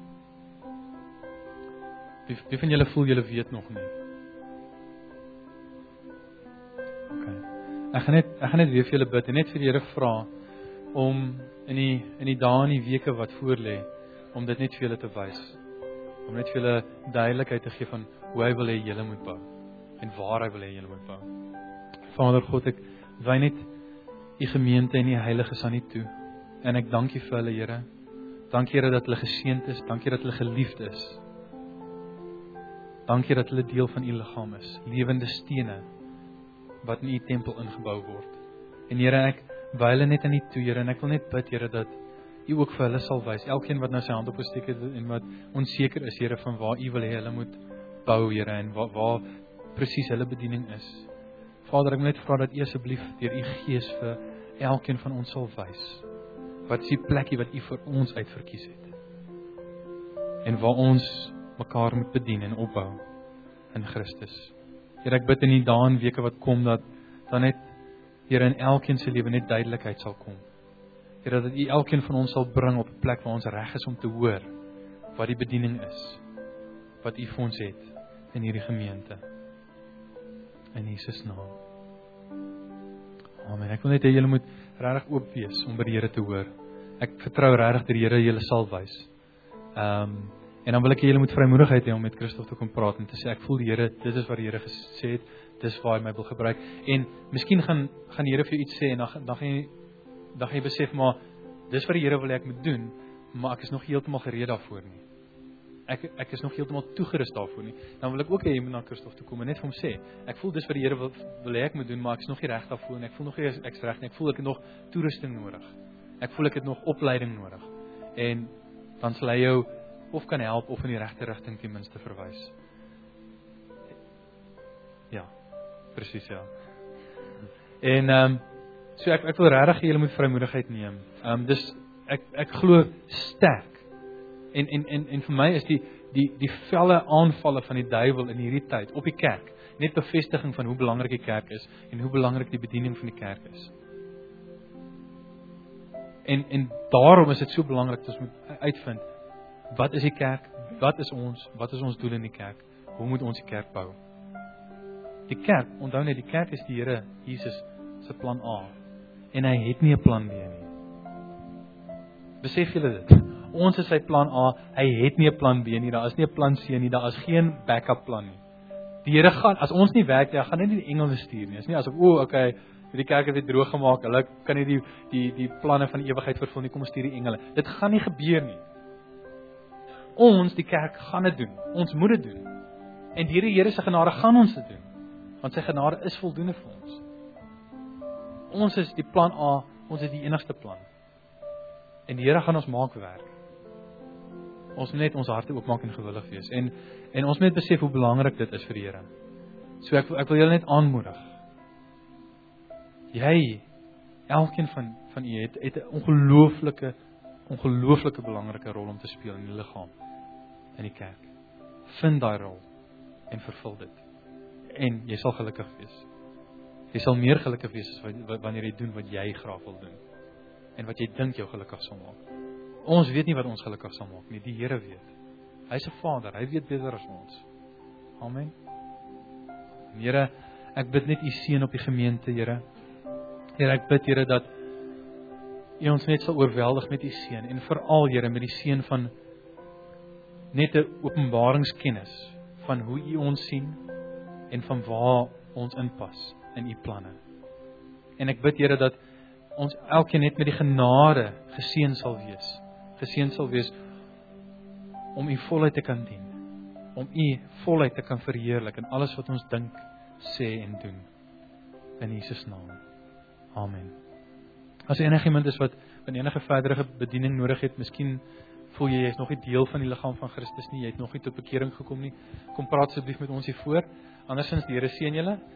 Wie van julle voel julle weet nog nie? Okay. Ek gaan net weer vir julle bid, en net vir die Here vra, om in die dae en die weke wat voorlê, om dit net vir julle te wys, om net vir julle duidelikheid te gee van hoe hy wil hê julle moet bou, en waar hy wil hê julle moet bou. Vader God, ek wy net die gemeente en die heiliges aan U toe, en ek dank U vir hulle, Here. Dankie Here dat hulle geseënd is, dankie dat hulle geliefd is. Dankie dat hulle deel van U liggaam is, lewende stene wat in U tempel ingebou word. En Here, ek wy hulle net aan U toe, Here, en ek wil net bid, Here, dat U ook vir hulle sal wys, elkeen wat nou sy hand opgesteek het en wat onseker is, Here, van waar U wil hê hulle moet bou, Here, en waar presies hulle bediening is. Vader, ek wil net vra dat U asseblief deur U Gees vir elkeen van ons sal wys, wat is die plekkie wat U vir ons uitverkies het, en waar ons mekaar moet bedien en opbou in Christus. Here, ek bid in die dae en weke wat kom, dat dan net, Here, in elkeen se lewe net duidelikheid sal kom. Here, dat U elkeen van ons sal bring op 'n plek waar ons reg is om te hoor wat die bediening is, wat U vir ons het. in hierdie gemeente. In Jesus naam. Amen. Ek wil net hê julle moet regtig oop wees om by die Here te hoor. Ek vertrou regtig dat die Here julle sal wys. En dan wil ek hê julle moet vrymoedigheid hê om met Christof te kom praat en te sê, ek voel die Here, dit is wat die Here gesê het, dis waar hy my wil gebruik. En miskien gaan die Here vir jou iets sê en dan gaan jy besef, maar dis wat die Here wil hê ek moet doen, maar ek is nog heeltemal gereed daarvoor nie. Ek is nog heeltemal toegerus daarvoor nie. Dan wil ek ook hê jy moet na Christof toe kom en net vir hom sê, ek voel dis wat die Here wil hê ek moet doen, maar ek is nog nie reg daarvoor nie. Ek voel nog nie ek's reg nie. Ek voel ek het nog toerusting nodig. Ek voel ek het nog opleiding nodig. En dan sal hy jou of kan help of in die regte rigting ten minste verwys. Ja, presies ja. En so ek wil regtig hê julle moet vrymoedigheid neem. Dis ek glo sterk. En vir my is die felle aanvalle van die duiwel in hierdie tyd op die kerk net bevestiging van hoe belangrik die kerk is en hoe belangrik die bediening van die kerk is. En daarom is dit so belangrik dat ons moet uitvind, wat is die kerk? Wat is ons doel in die kerk? Hoe moet ons die kerk bou? Die kerk, onthou net, die kerk is die Here Jesus se plan A. En hy het nie 'n plan B nie. Besef julle dit? Ons is sy plan A, hy het nie 'n plan B nie, daar is nie 'n plan C nie, daar is geen backup plan nie. Die Here gaan, as ons nie werk nie, gaan hy nie die engele stuur nie. Is nie asof, okay, die kerk het dit droog gemaak, hulle kan nie die planne van die ewigheid vervul nie, kom ons stuur die engele. Dit gaan nie gebeur nie. Ons, die kerk, gaan dit doen. Ons moet dit doen. En deur die Here se genade gaan ons dit doen. Want sy genade is voldoende vir ons. Ons is die plan A, ons is die enigste plan. En die Here gaan ons maak werk. Ons moet net ons harte oopmaak en gewillig wees. En ons moet net besef hoe belangrik dit is vir die Here. So ek wil julle net aanmoedig. Jy, elkeen van u het 'n ongelooflike belangrike rol om te speel in die liggaam, in die kerk. Vind daai rol en vervul dit. En jy sal gelukkig wees. Jy sal meer gelukkig wees wanneer jy doen wat jy graag wil doen. En wat jy dink jou gelukkig sal maak. Ons weet nie wat ons gelukkig sal maak nie, die Here weet. Hy's 'n Vader, hy weet beter as ons. Amen. Here, ek bid net u seën op die gemeente, Here. Here, ek bid, Here, dat u ons net sal oorweldig met u seën en veral, Here, met die seën van net 'n openbaringskennis van hoe u ons sien en van waar ons inpas in u planne. En ek bid, Here, dat ons elkeen net met die genade geseën sal wees. Geseën sal wees om u voluit te kan dien. Om u voluit te kan verheerlik in alles wat ons dink, sê en doen. In Jesus naam. Amen. As enigiemand is wat enige verdere bediening nodig het, miskien voel jy is nog nie deel van die liggaam van Christus nie, jy het nog nie tot bekering gekom nie, kom praat asseblief met ons hiervoor. Andersins die Here seën julle.